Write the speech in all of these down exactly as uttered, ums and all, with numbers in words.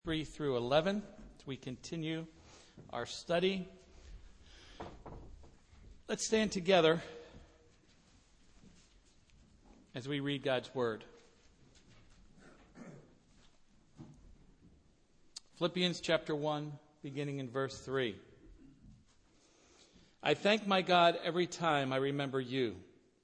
three through eleven as we continue our study. Let's stand together as we read God's Word. Philippians chapter one, beginning in verse three. I thank my God every time I remember you.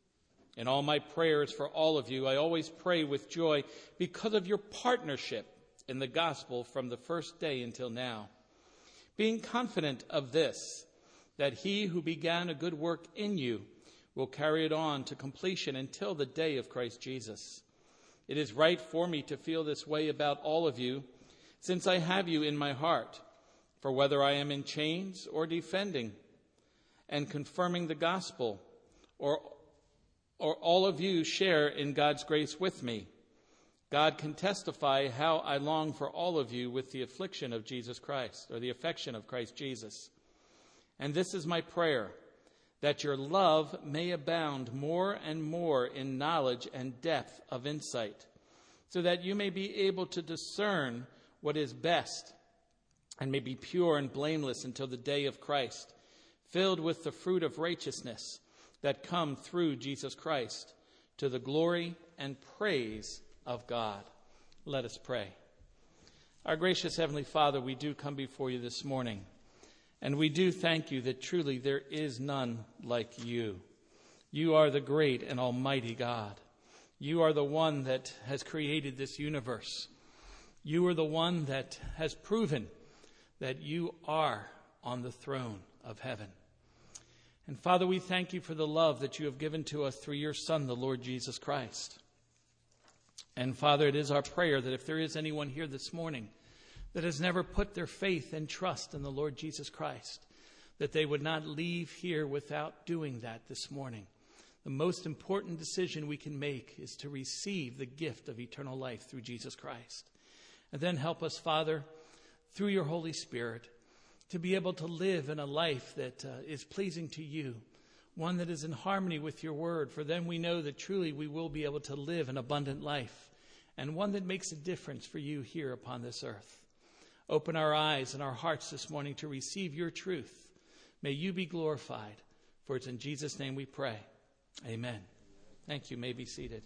In all my prayers for all of you, I always pray with joy because of your partnership in the gospel from the first day until now, being confident of this, that he who began a good work in you will carry it on to completion until the day of Christ Jesus. It is right for me to feel this way about all of you, since I have you in my heart, for whether I am in chains or defending and confirming the gospel, or, or all of you share in God's grace with me, God can testify how I long for all of you with the affliction of Jesus Christ, or the affection of Christ Jesus. And this is my prayer, that your love may abound more and more in knowledge and depth of insight, so that you may be able to discern what is best, and may be pure and blameless until the day of Christ, filled with the fruit of righteousness that come through Jesus Christ, to the glory and praise of God. Let us pray. Our gracious Heavenly Father, we do come before you this morning, and we do thank you that truly there is none like you. You are the great and almighty God. You are the one that has created this universe. You are the one that has proven that you are on the throne of heaven. And Father, we thank you for the love that you have given to us through your Son, the Lord Jesus Christ. And Father, it is our prayer that if there is anyone here this morning that has never put their faith and trust in the Lord Jesus Christ, that they would not leave here without doing that this morning. The most important decision we can make is to receive the gift of eternal life through Jesus Christ. And then help us, Father, through your Holy Spirit, to be able to live in a life that uh, is pleasing to you, one that is in harmony with your word, for then we know that truly we will be able to live an abundant life, and one that makes a difference for you here upon this earth. Open our eyes and our hearts this morning to receive your truth. May you be glorified, for it's in Jesus' name we pray. Amen. Thank you. You may be seated.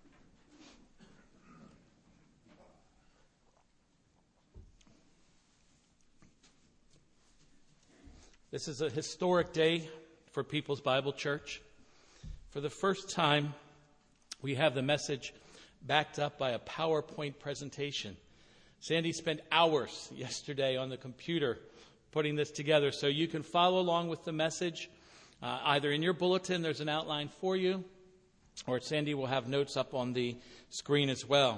This is a historic day for People's Bible Church. For the first time, we have the message backed up by a PowerPoint presentation. Sandy spent hours yesterday on the computer putting this together, so you can follow along with the message. Uh, either in your bulletin, there's an outline for you, or Sandy will have notes up on the screen as well.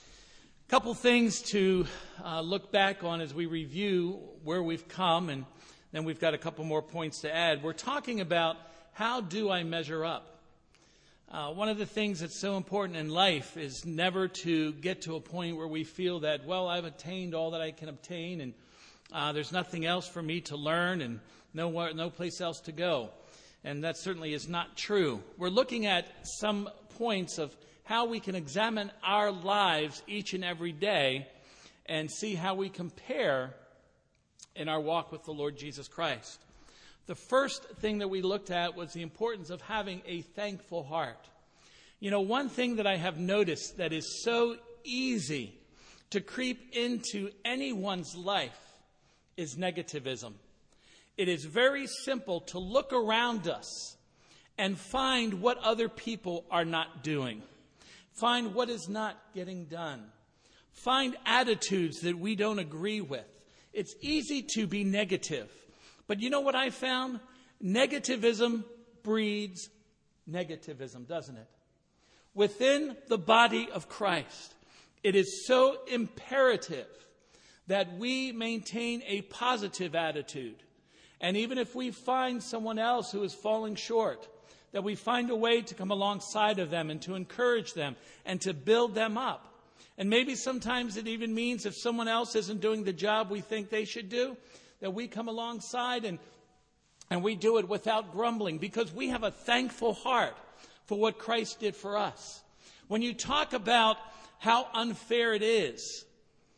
A couple things to uh, look back on as we review where we've come, and then we've got a couple more points to add. We're talking about how do I measure up? Uh, one of the things that's so important in life is never to get to a point where we feel that, well, I've attained all that I can obtain, and uh, there's nothing else for me to learn, and no, no place else to go. And that certainly is not true. We're looking at some points of how we can examine our lives each and every day and see how we compare in our walk with the Lord Jesus Christ. The first thing that we looked at was the importance of having a thankful heart. You know, one thing that I have noticed that is so easy to creep into anyone's life is negativism. It is very simple to look around us and find what other people are not doing. Find what is not getting done. Find attitudes that we don't agree with. It's easy to be negative. But you know what I found? Negativism breeds negativism, doesn't it? Within the body of Christ, it is so imperative that we maintain a positive attitude. And even if we find someone else who is falling short, that we find a way to come alongside of them and to encourage them and to build them up. And maybe sometimes it even means if someone else isn't doing the job we think they should do, that we come alongside and, and we do it without grumbling, because we have a thankful heart for what Christ did for us. When you talk about how unfair it is,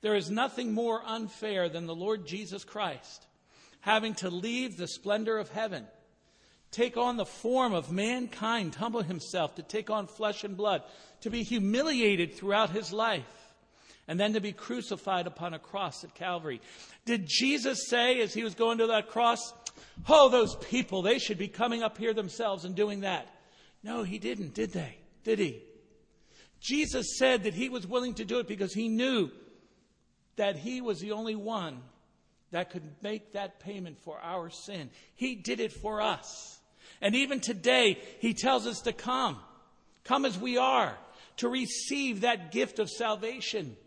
There is nothing more unfair than the Lord Jesus Christ having to leave the splendor of heaven, take on the form of mankind, humble himself, to take on flesh and blood, to be humiliated throughout his life, and then to be crucified upon a cross at Calvary. Did Jesus say as he was going to that cross, oh, those people, they should be coming up here themselves and doing that? No, he didn't, did they? Did he? Jesus said that he was willing to do it because he knew that he was the only one that could make that payment for our sin. He did it for us. And even today, he tells us to come. Come as we are, to receive that gift of salvation.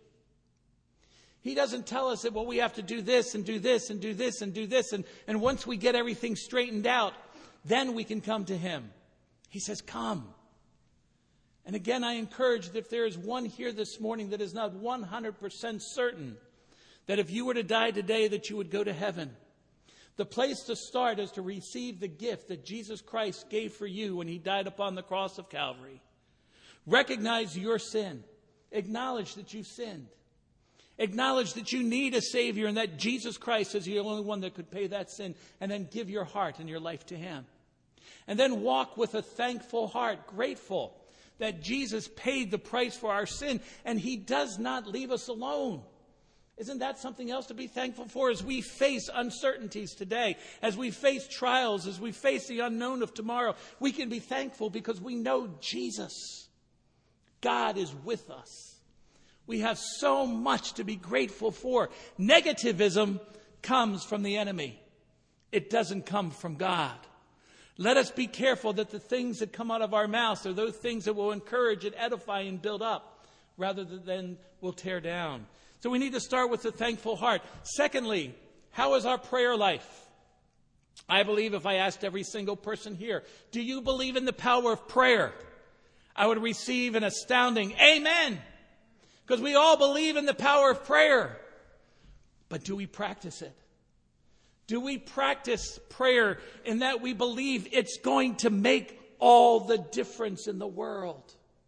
He doesn't tell us that, well, we have to do this and do this and do this and do this. And, and once we get everything straightened out, then we can come to him. He says, come. And again, I encourage that if there is one here this morning that is not one hundred percent certain that if you were to die today that you would go to heaven, the place to start is to receive the gift that Jesus Christ gave for you when he died upon the cross of Calvary. Recognize your sin. Acknowledge that you've sinned. Acknowledge that you need a Savior and that Jesus Christ is the only one that could pay that sin, and then give your heart and your life to him. And then walk with a thankful heart, grateful that Jesus paid the price for our sin, and he does not leave us alone. Isn't that something else to be thankful for as we face uncertainties today, as we face trials, as we face the unknown of tomorrow? We can be thankful because we know Jesus. God is with us. We have so much to be grateful for. Negativism comes from the enemy. It doesn't come from God. Let us be careful that the things that come out of our mouths are those things that will encourage and edify and build up rather than will tear down. So we need to start with a thankful heart. Secondly, how is our prayer life? I believe if I asked every single person here, do you believe in the power of prayer? I would receive an astounding amen. Because we all believe in the power of prayer. But do we practice it? Do we practice prayer in that we believe it's going to make all the difference in the world?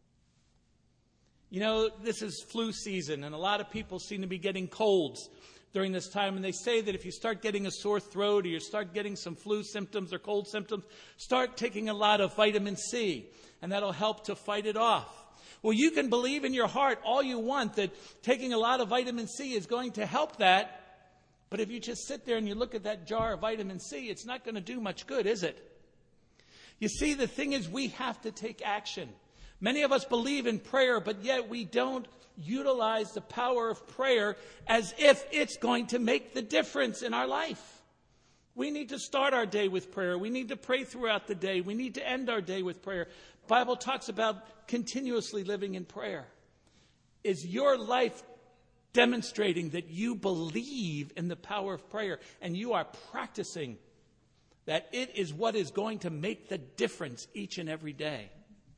You know, this is flu season, and a lot of people seem to be getting colds during this time. And they say that if you start getting a sore throat or you start getting some flu symptoms or cold symptoms, start taking a lot of vitamin C, and that'll help to fight it off. Well, you can believe in your heart all you want that taking a lot of vitamin C is going to help that. But if you just sit there and you look at that jar of vitamin C, it's not going to do much good, is it? You see, the thing is we have to take action. Many of us believe in prayer, but yet we don't utilize the power of prayer as if it's going to make the difference in our life. We need to start our day with prayer. We need to pray throughout the day. We need to end our day with prayer. The Bible talks about continuously living in prayer. Is your life demonstrating that you believe in the power of prayer and you are practicing that it is what is going to make the difference each and every day?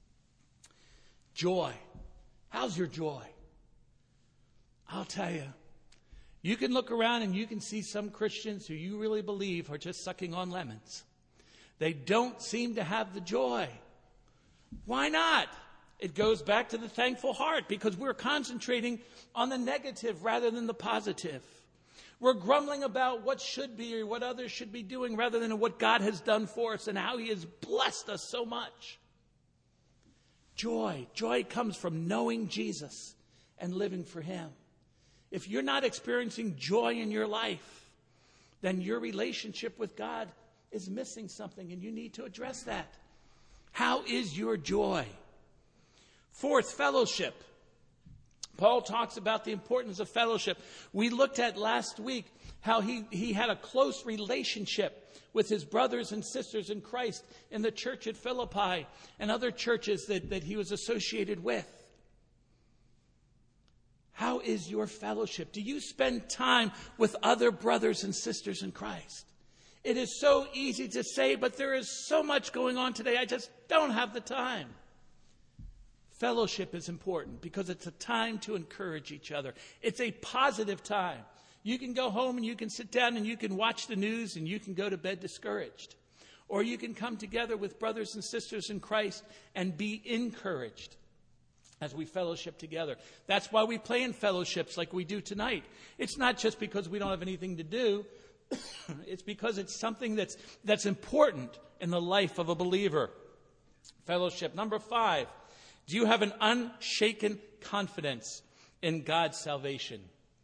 Joy. How's your joy? I'll tell you, you can look around and you can see some Christians who you really believe are just sucking on lemons. They don't seem to have the joy. Why not? It goes back to the thankful heart because we're concentrating on the negative rather than the positive. We're grumbling about what should be or what others should be doing rather than what God has done for us and how he has blessed us so much. Joy. Joy comes from knowing Jesus and living for him. If you're not experiencing joy in your life, then your relationship with God is missing something and you need to address that. How is your joy? Fourth, fellowship. Paul talks about the importance of fellowship. We looked at last week how he, he had a close relationship with his brothers and sisters in Christ in the church at Philippi and other churches that, that he was associated with. How is your fellowship? Do you spend time with other brothers and sisters in Christ? It is so easy to say, but there is so much going on today, I just don't have the time. Fellowship is important because it's a time to encourage each other. It's a positive time. You can go home and you can sit down and you can watch the news and you can go to bed discouraged. Or you can come together with brothers and sisters in Christ and be encouraged. as we fellowship together. That's why we play in fellowships like we do tonight. It's not just because we don't have anything to do. It's because it's something that's that's important in the life of a believer. Fellowship. Number five, do you have an unshaken confidence in God's salvation?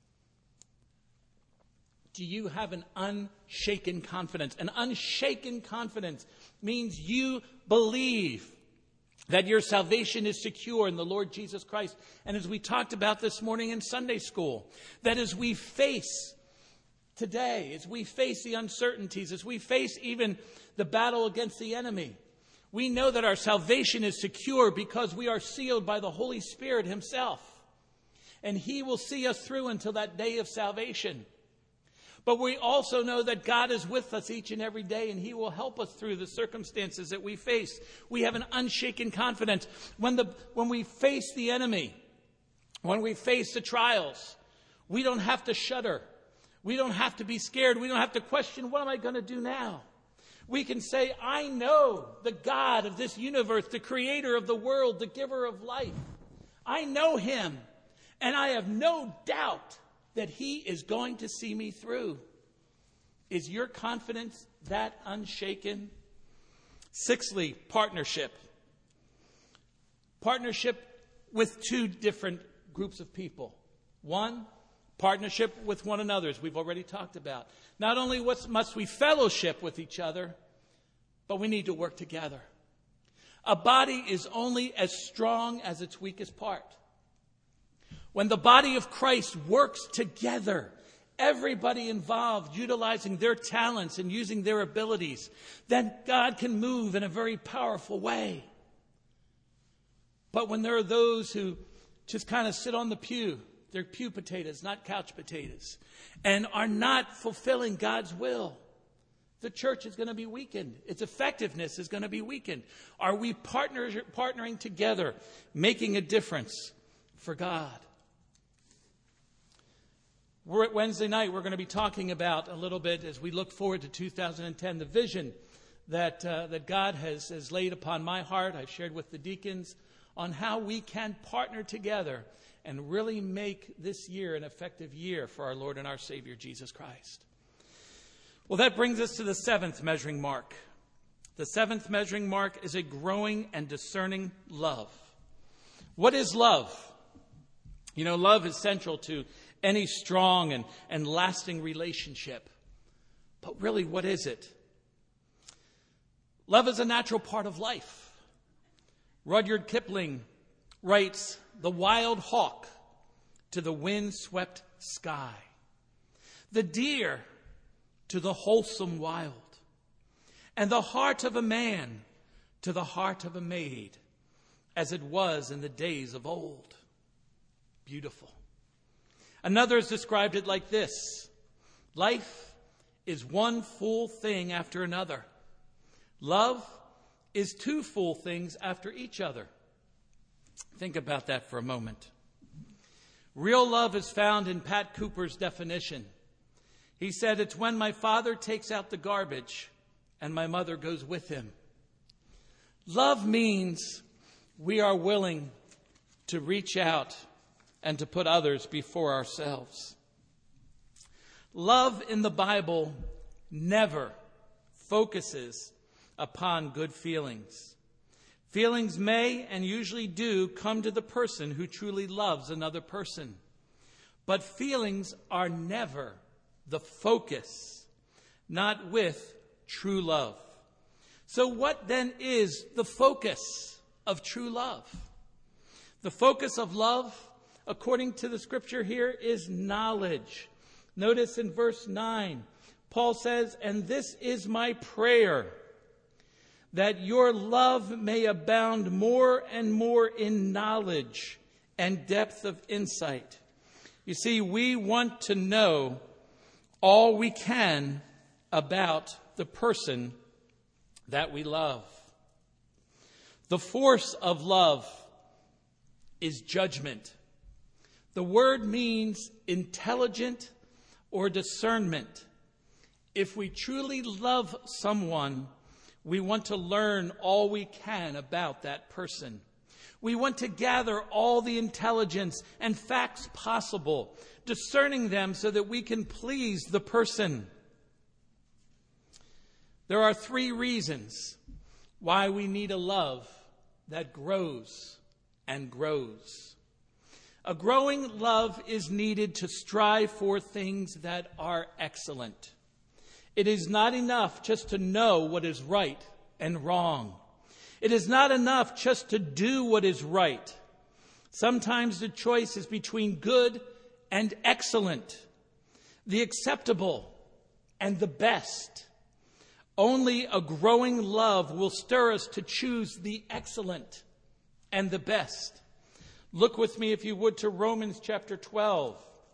Do you have an unshaken confidence? An unshaken confidence means you believe that your salvation is secure in the Lord Jesus Christ. And as we talked about this morning in Sunday school, that as we face today, as we face the uncertainties, as we face even the battle against the enemy, we know that our salvation is secure because we are sealed by the Holy Spirit himself. And he will see us through until that day of salvation. But we also know that God is with us each and every day, and he will help us through the circumstances that we face. We have an unshaken confidence. When the when we face the enemy, when we face the trials, we don't have to shudder. We don't have to be scared. We don't have to question, what am I going to do now? We can say, I know the God of this universe, the creator of the world, the giver of life. I know him, and I have no doubt that he is going to see me through. Is your confidence that unshaken? Sixthly, partnership. Partnership with two different groups of people. One, partnership with one another, as we've already talked about. Not only must we fellowship with each other, but we need to work together. A body is only as strong as its weakest part. When the body of Christ works together, everybody involved utilizing their talents and using their abilities, then God can move in a very powerful way. But when there are those who just kind of sit on the pew, they're pew potatoes, not couch potatoes, and are not fulfilling God's will, the church is going to be weakened. Its effectiveness is going to be weakened. Are we partners, partnering together, making a difference for God? We're at Wednesday night, we're going to be talking about a little bit, as we look forward to two thousand ten, the vision that uh, that God has, has laid upon my heart. I've shared with the deacons on how we can partner together and really make this year an effective year for our Lord and our Savior, Jesus Christ. Well, that brings us to the seventh measuring mark. The seventh measuring mark is a growing and discerning love. What is love? You know, love is central to any strong and, and lasting relationship. But really, what is it? Love is a natural part of life. Rudyard Kipling writes, "The wild hawk to the wind-swept sky, the deer to the wholesome wild, and the heart of a man to the heart of a maid, as it was in the days of old." Beautiful. Another has described it like this: life is one full thing after another. Love is two full things after each other. Think about that for a moment. Real love is found in Pat Cooper's definition. He said, "It's when my father takes out the garbage and my mother goes with him." Love means we are willing to reach out and to put others before ourselves. Love in the Bible never focuses upon good feelings. Feelings may and usually do come to the person who truly loves another person. But feelings are never the focus, not with true love. So what then is the focus of true love? The focus of love, according to the scripture here, is knowledge. Notice in verse nine, Paul says, "And this is my prayer, that your love may abound more and more in knowledge and depth of insight." You see, we want to know all we can about the person that we love. The force of love is judgment. The word means intelligent or discernment. If we truly love someone, we want to learn all we can about that person. We want to gather all the intelligence and facts possible, discerning them so that we can please the person. There are three reasons why we need a love that grows and grows. A growing love is needed to strive for things that are excellent. It is not enough just to know what is right and wrong. It is not enough just to do what is right. Sometimes the choice is between good and excellent, the acceptable and the best. Only a growing love will stir us to choose the excellent and the best. Look with me, if you would, to Romans chapter twelve.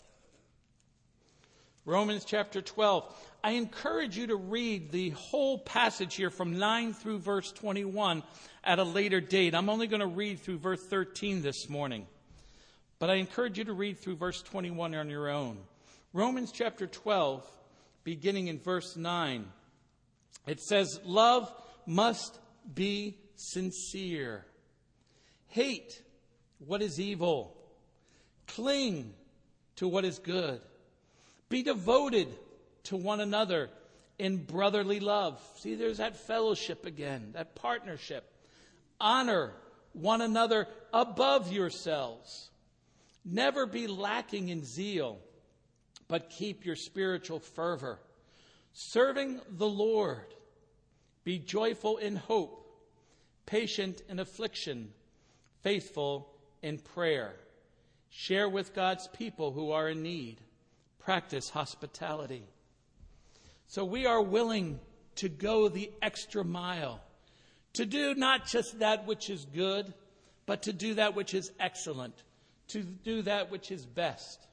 Romans chapter twelve. I encourage you to read the whole passage here from nine through verse twenty-one at a later date. I'm only going to read through verse thirteen this morning. But I encourage you to read through verse twenty-one on your own. Romans chapter twelve, beginning in verse nine. It says, love must be sincere. Hate what is evil. Cling to what is good. Be devoted to one another in brotherly love. See, there's that fellowship again, that partnership. Honor one another above yourselves. Never be lacking in zeal, but keep your spiritual fervor. Serving the Lord. Be joyful in hope, patient in affliction, faithful in prayer. Share with God's people who are in need. Practice hospitality. So we are willing to go the extra mile, to do not just that which is good, but to do that which is excellent, to do that which is best.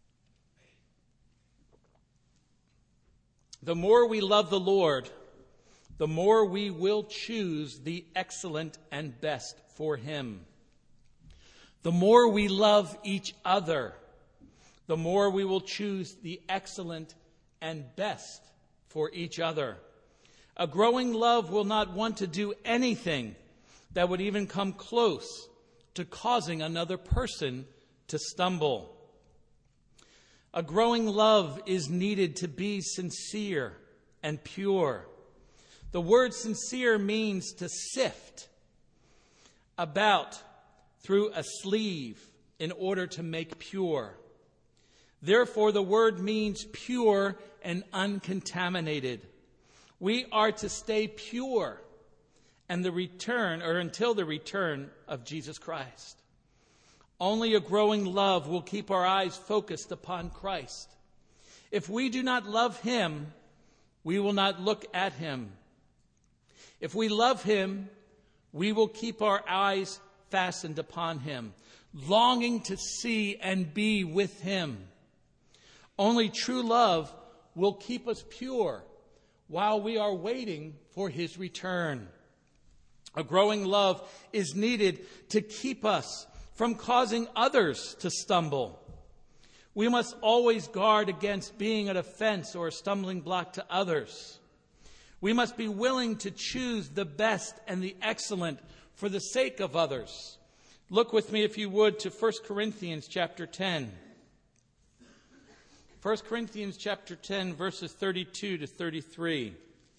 The more we love the Lord, the more we will choose the excellent and best for Him. The more we love each other, the more we will choose the excellent and best for each other. A growing love will not want to do anything that would even come close to causing another person to stumble. A growing love is needed to be sincere and pure. The word sincere means to sift about through a sleeve in order to make pure. Therefore, the word means pure and uncontaminated. We are to stay pure and the return, or until the return of Jesus Christ. Only a growing love will keep our eyes focused upon Christ. If we do not love Him, we will not look at Him. If we love Him, we will keep our eyes fastened upon Him, longing to see and be with Him. Only true love will keep us pure while we are waiting for His return. A growing love is needed to keep us from causing others to stumble. We must always guard against being an offense or a stumbling block to others. We must be willing to choose the best and the excellent for the sake of others. Look with me, if you would, to First Corinthians chapter ten. First Corinthians chapter ten, verses thirty-two to thirty-three.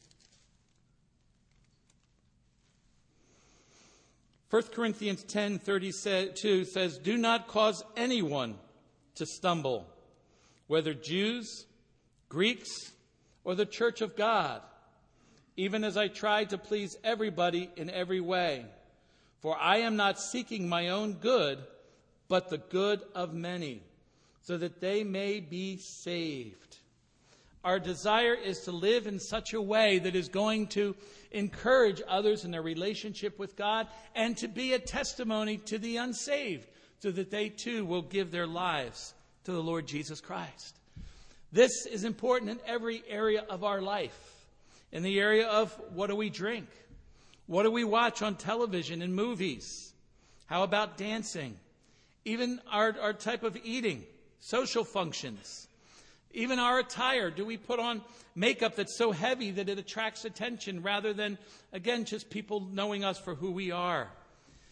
First Corinthians ten, thirty-two says, do not cause anyone to stumble, whether Jews, Greeks, or the church of God, even as I try to please everybody in every way. For I am not seeking my own good, but the good of many, so that they may be saved. Our desire is to live in such a way that is going to encourage others in their relationship with God and to be a testimony to the unsaved, so that they too will give their lives to the Lord Jesus Christ. This is important in every area of our life. In the area of what do we drink? What do we watch on television and movies? How about dancing? Even our, our type of eating, social functions. Even our attire. Do we put on makeup that's so heavy that it attracts attention rather than, again, just people knowing us for who we are?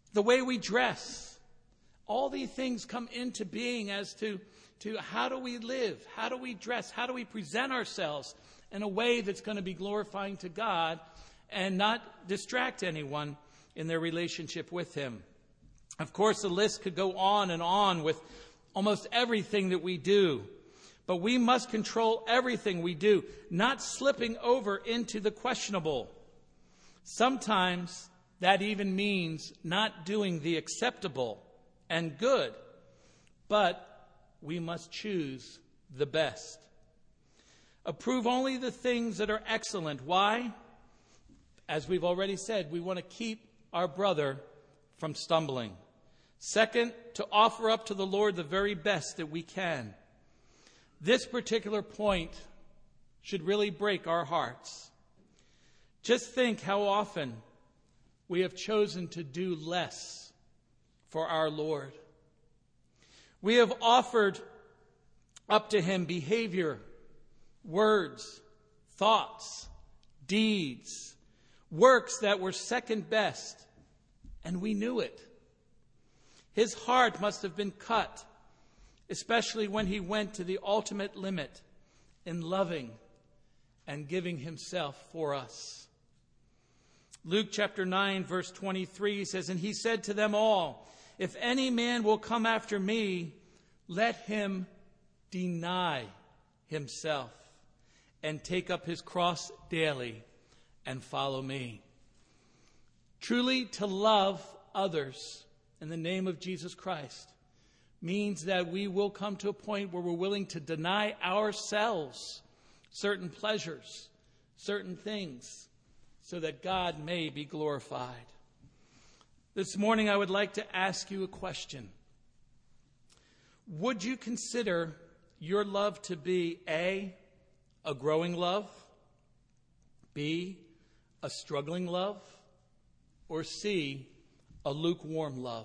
the way we dress. All these things come into being as to, to how do we live? How do we dress? How do we present ourselves in a way that's going to be glorifying to God and not distract anyone in their relationship with him? Of course, the list could go on and on with almost everything that we do. But we must control everything we do, not slipping over into the questionable. Sometimes that even means not doing the acceptable and good, but we must choose the best. Approve only the things that are excellent. Why? As we've already said, we want to keep our brother from stumbling. Second, to offer up to the Lord the very best that we can. This particular point should really break our hearts. Just think how often we have chosen to do less for our Lord. We have offered up to him behavior, words, thoughts, deeds, works that were second best, and we knew it. His heart must have been cut, especially when he went to the ultimate limit in loving and giving himself for us. Luke chapter nine, verse twenty-three says, "And he said to them all, if any man will come after me, let him deny himself and take up his cross daily and follow me." Truly, to love others in the name of Jesus Christ means that we will come to a point where we're willing to deny ourselves certain pleasures, certain things, so that God may be glorified. This morning I would like to ask you a question. Would you consider your love to be A, a growing love, B, a struggling love, or C, a lukewarm love?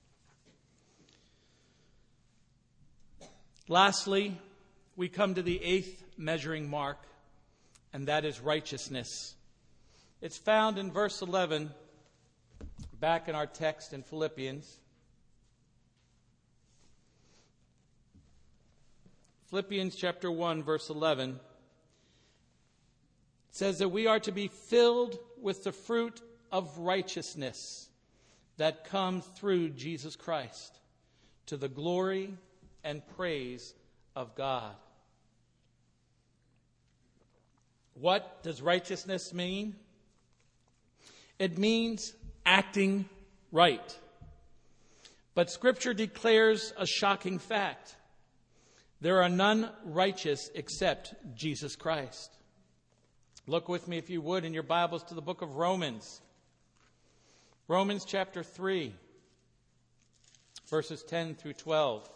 Lastly, we come to the eighth measuring mark, and that is righteousness. It's found in verse eleven, back in our text in Philippians. Philippians chapter one, verse eleven. It says that we are to be filled with the fruit of righteousness that comes through Jesus Christ, to the glory and praise of God. What does righteousness mean? It means acting right. But Scripture declares a shocking fact. There are none righteous except Jesus Christ. Look with me, if you would, in your Bibles to the book of Romans. Romans chapter three, verses ten through twelve.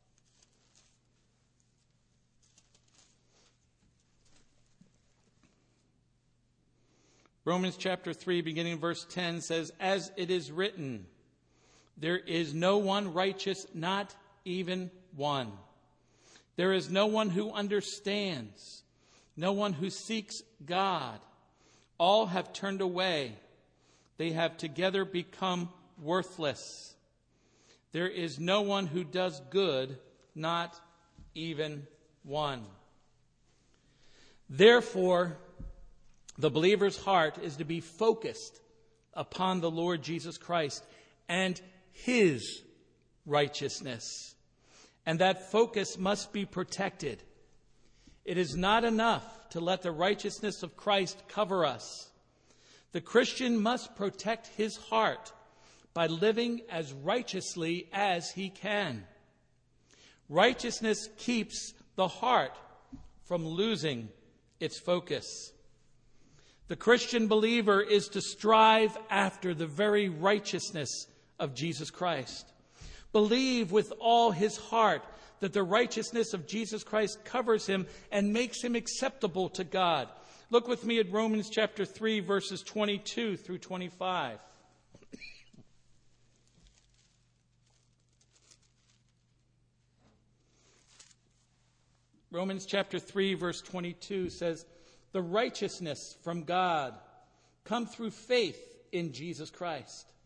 Romans chapter three, beginning in verse ten, says, "As it is written, there is no one righteous, not even one. There is no one who understands, no one who seeks God. All have turned away. They have together become worthless. There is no one who does good, not even one." Therefore, the believer's heart is to be focused upon the Lord Jesus Christ and his righteousness. And that focus must be protected. It is not enough to let the righteousness of Christ cover us. The Christian must protect his heart by living as righteously as he can. Righteousness keeps the heart from losing its focus. The Christian believer is to strive after the very righteousness of Jesus Christ. Believe with all his heart that the righteousness of Jesus Christ covers him and makes him acceptable to God. Look with me at Romans chapter three, verses twenty-two through twenty-five. Romans chapter three, verse twenty-two says, "The righteousness from God come through faith in Jesus Christ,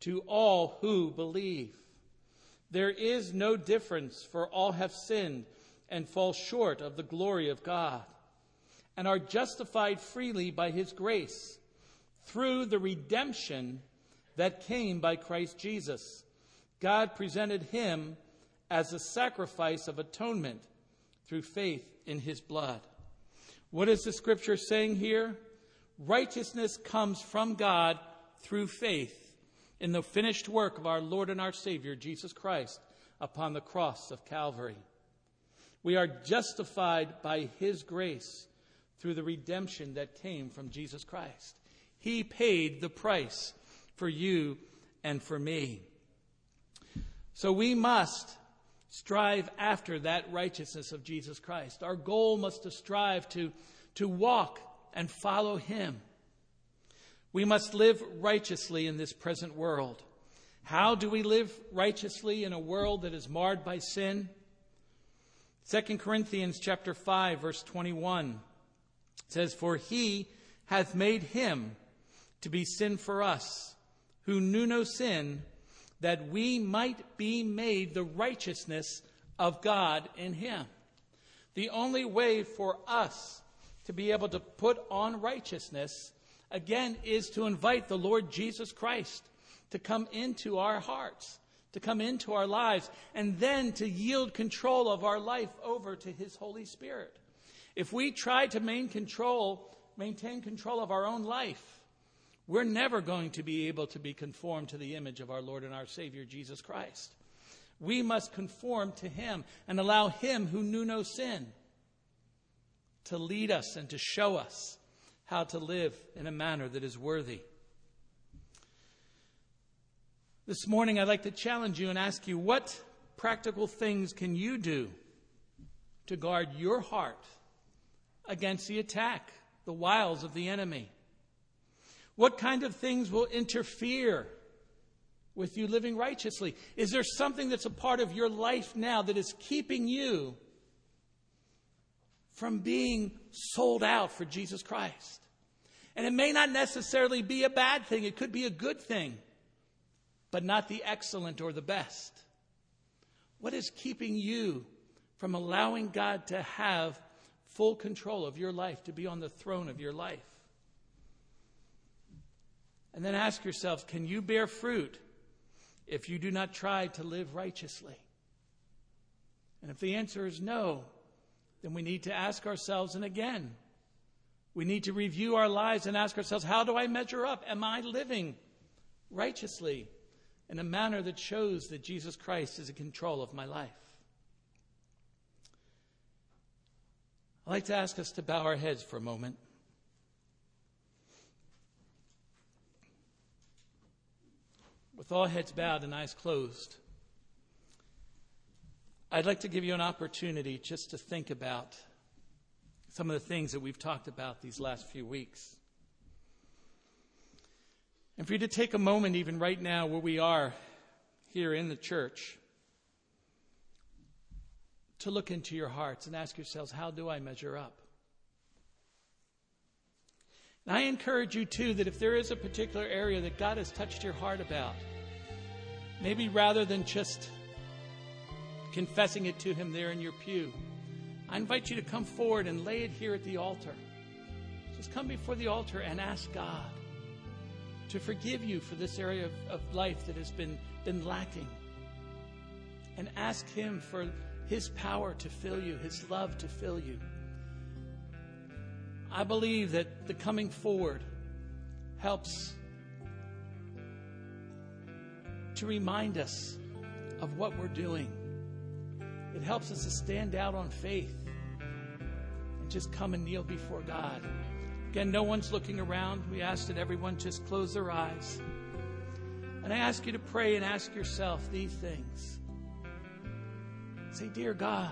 to all who believe. There is no difference, for all have sinned and fall short of the glory of God, and are justified freely by his grace through the redemption that came by Christ Jesus. God presented him as a sacrifice of atonement through faith in his blood. What is the scripture saying here? Righteousness comes from God through faith in the finished work of our Lord and our Savior, Jesus Christ, upon the cross of Calvary. We are justified by his grace through the redemption that came from Jesus Christ. He paid the price for you and for me. So we must strive after that righteousness of Jesus Christ. Our goal must to strive to, to walk and follow him. We must live righteously in this present world. How do we live righteously in a world that is marred by sin? Second Corinthians chapter five, verse twenty-one says, "For he hath made him to be sin for us, who knew no sin, that we might be made the righteousness of God in him." The only way for us to be able to put on righteousness, again, is to invite the Lord Jesus Christ to come into our hearts, to come into our lives, and then to yield control of our life over to his Holy Spirit. If we try to maintain control, maintain control of our own life, we're never going to be able to be conformed to the image of our Lord and our Savior, Jesus Christ. We must conform to him and allow him who knew no sin to lead us and to show us how to live in a manner that is worthy. This morning, I'd like to challenge you and ask you, what practical things can you do to guard your heart against the attack, the wiles of the enemy? What kind of things will interfere with you living righteously? Is there something that's a part of your life now that is keeping you from being sold out for Jesus Christ? And it may not necessarily be a bad thing. It could be a good thing, but not the excellent or the best. What is keeping you from allowing God to have full control of your life, to be on the throne of your life? And then ask yourself, can you bear fruit if you do not try to live righteously? And if the answer is no, then we need to ask ourselves, and again, we need to review our lives and ask ourselves, how do I measure up? Am I living righteously in a manner that shows that Jesus Christ is in control of my life? I'd like to ask us to bow our heads for a moment. With all heads bowed and eyes closed, I'd like to give you an opportunity just to think about some of the things that we've talked about these last few weeks. And for you to take a moment, even right now where we are here in the church, to look into your hearts and ask yourselves, how do I measure up? And I encourage you, too, that if there is a particular area that God has touched your heart about, maybe rather than just confessing it to him there in your pew, I invite you to come forward and lay it here at the altar. Just come before the altar and ask God to forgive you for this area of, of life that has been, been lacking. And ask him for his power to fill you, his love to fill you. I believe that the coming forward helps to remind us of what we're doing. It helps us to stand out on faith and just come and kneel before God. Again, no one's looking around. We ask that everyone just close their eyes. And I ask you to pray and ask yourself these things. Say, dear God,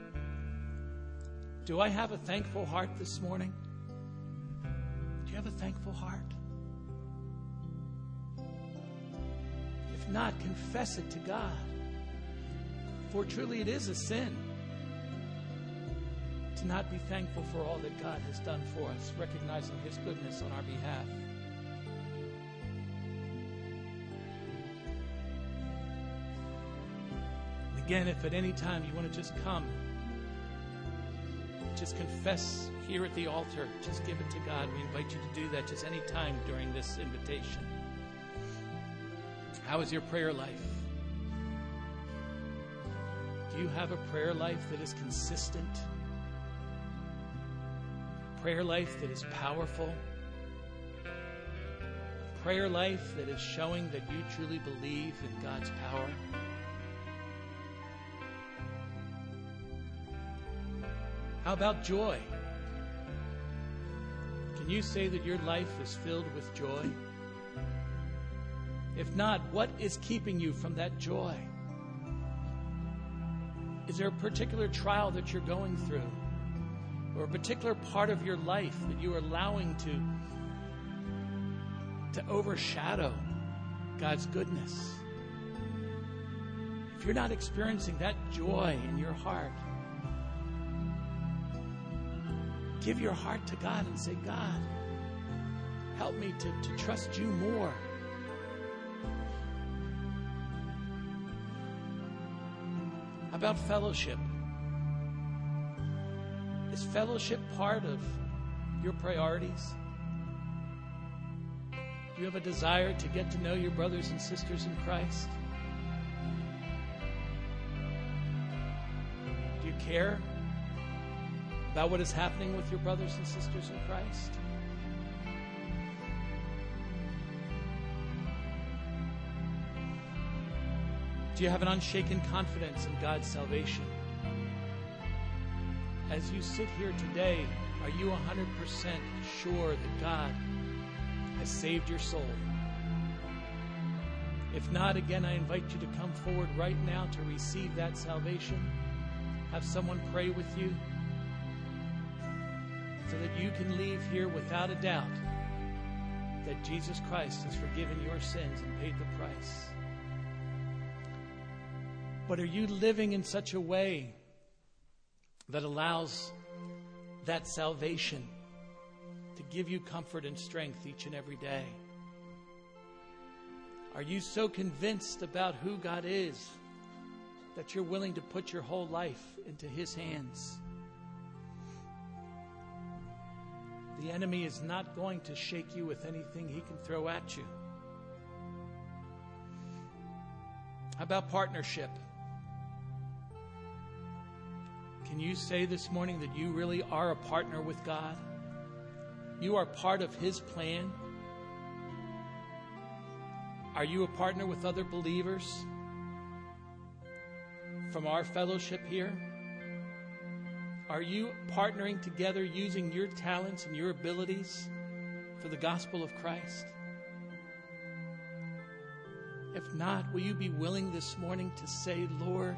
do I have a thankful heart this morning? Do you have a thankful heart? If not, confess it to God. For truly it is a sin to not be thankful for all that God has done for us, recognizing his goodness on our behalf. Again, if at any time you want to just come, just confess here at the altar, just give it to God. We invite you to do that just any time during this invitation. How is your prayer life? Do you have a prayer life that is consistent? A prayer life that is powerful? A prayer life that is showing that you truly believe in God's power? How about joy? Can you say that your life is filled with joy? If not, what is keeping you from that joy? Is there a particular trial that you're going through? Or a particular part of your life that you are allowing to, to overshadow God's goodness? If you're not experiencing that joy in your heart, give your heart to God and say, God, help me to, to trust you more. How about fellowship? Is fellowship part of your priorities? Do you have a desire to get to know your brothers and sisters in Christ? Do you care about what is happening with your brothers and sisters in Christ? Do you have an unshaken confidence in God's salvation? As you sit here today, are you one hundred percent sure that God has saved your soul? If not, again, I invite you to come forward right now to receive that salvation. Have someone pray with you so that you can leave here without a doubt that Jesus Christ has forgiven your sins and paid the price. But are you living in such a way that allows that salvation to give you comfort and strength each and every day? Are you so convinced about who God is that you're willing to put your whole life into His hands? The enemy is not going to shake you with anything he can throw at you. How about partnership? Can you say this morning that you really are a partner with God? You are part of His plan? Are you a partner with other believers from our fellowship here? Are you partnering together using your talents and your abilities for the gospel of Christ? If not, will you be willing this morning to say, Lord,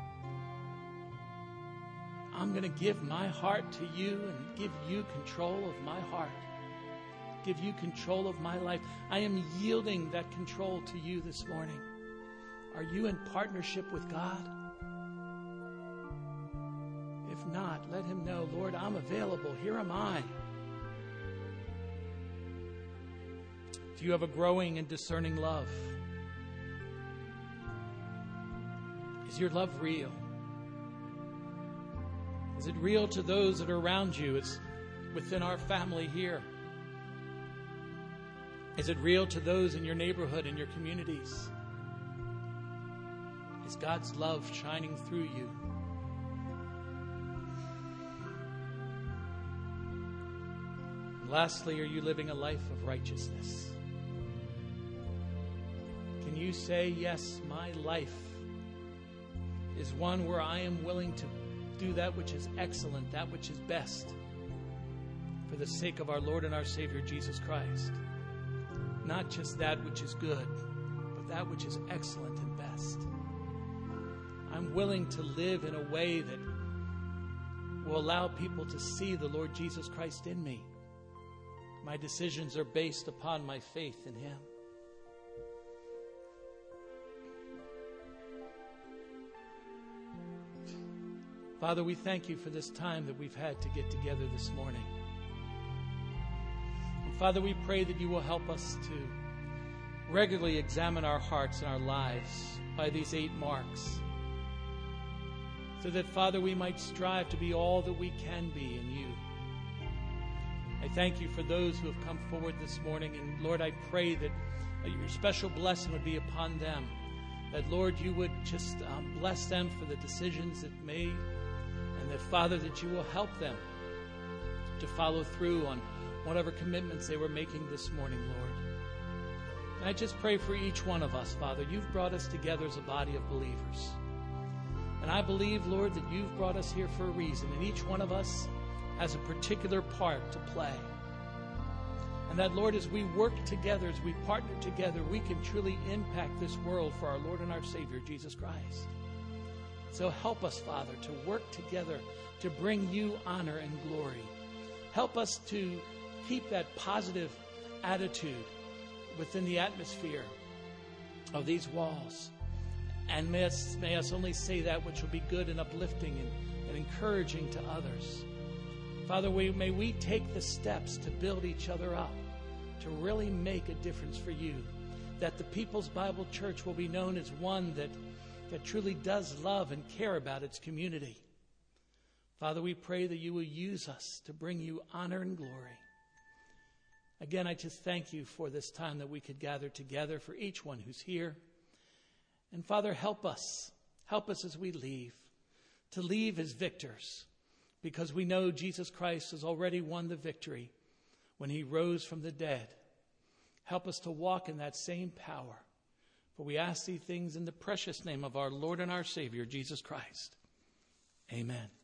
I'm going to give my heart to you and give you control of my heart. Give you control of my life. I am yielding that control to you this morning. Are you in partnership with God? If not, let Him know, Lord, I'm available. Here am I. Do you have a growing and discerning love? Is your love real? Is it real to those that are around you? It's within our family here. Is it real to those in your neighborhood, in your communities? Is God's love shining through you? And lastly, are you living a life of righteousness? Can you say, yes, my life is one where I am willing to do that which is excellent, that which is best, for the sake of our Lord and our Savior, Jesus Christ. Not just that which is good, but that which is excellent and best. I'm willing to live in a way that will allow people to see the Lord Jesus Christ in me. My decisions are based upon my faith in Him. Father, we thank you for this time that we've had to get together this morning. And Father, we pray that you will help us to, regularly examine our hearts and our lives by these eight marks. so that, Father, we might strive to be all that we can be in you. I thank you for those who have come forward this morning, and Lord, I pray that your special blessing would be upon them, that, Lord, you would just um, bless them for the decisions they've made, and that, Father, that you will help them to follow through on whatever commitments they were making this morning, Lord. And I just pray for each one of us, Father. You've brought us together as a body of believers. And I believe, Lord, that you've brought us here for a reason, and each one of us has a particular part to play. And that, Lord, as we work together, as we partner together, we can truly impact this world for our Lord and our Savior, Jesus Christ. So help us, Father, to work together to bring you honor and glory. Help us to keep that positive attitude within the atmosphere of these walls. And may us, may us only say that which will be good and uplifting and, and encouraging to others. Father, we, may we take the steps to build each other up, to really make a difference for you, that the People's Bible Church will be known as one that, that truly does love and care about its community. Father, we pray that you will use us to bring you honor and glory. Again, I just thank you for this time that we could gather together, for each one who's here. And Father, help us. Help us as we leave, to leave as victors, because we know Jesus Christ has already won the victory when he rose from the dead. Help us to walk in that same power. For we ask these things in the precious name of our Lord and our Savior, Jesus Christ. Amen.